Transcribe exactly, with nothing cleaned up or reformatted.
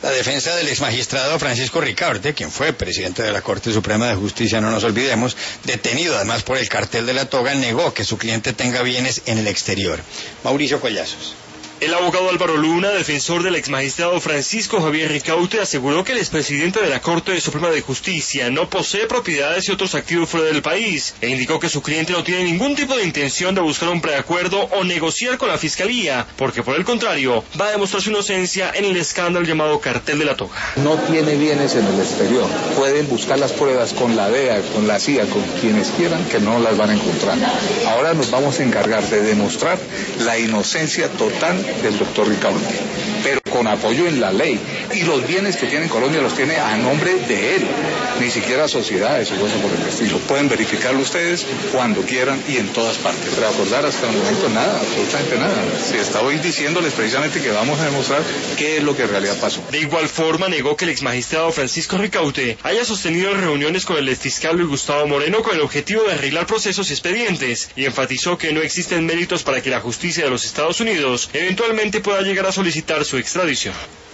La defensa del exmagistrado Francisco Ricaurte, quien fue presidente de la Corte Suprema de Justicia, no nos olvidemos, detenido además por el cartel de la toga, negó que su cliente tenga bienes en el exterior. Mauricio Collazos. El abogado Álvaro Luna, defensor del exmagistrado Francisco Javier Ricaurte, aseguró que el expresidente de la Corte Suprema de Justicia no posee propiedades y otros activos fuera del país, e indicó que su cliente no tiene ningún tipo de intención de buscar un preacuerdo o negociar con la Fiscalía, porque por el contrario, va a demostrar su inocencia en el escándalo llamado cartel de la toga. No tiene bienes en el exterior. Pueden buscar las pruebas con la D E A, con la C I A, con quienes quieran, que no las van a encontrar. Ahora nos vamos a encargar de demostrar la inocencia total del doctor Ricaurte, pero con apoyo en la ley, y los bienes que tiene en Colombia los tiene a nombre de él, ni siquiera sociedades o cosas por el estilo. Pueden verificarlo ustedes cuando quieran y en todas partes, pero acordar hasta el momento nada, absolutamente nada. Si está hoy diciéndoles precisamente que vamos a demostrar qué es lo que en realidad pasó. De igual forma negó que el exmagistrado Francisco Ricaurte haya sostenido reuniones con el exfiscal Luis Gustavo Moreno con el objetivo de arreglar procesos y expedientes, y enfatizó que no existen méritos para que la justicia de los Estados Unidos eventualmente pueda llegar a solicitar su extradición.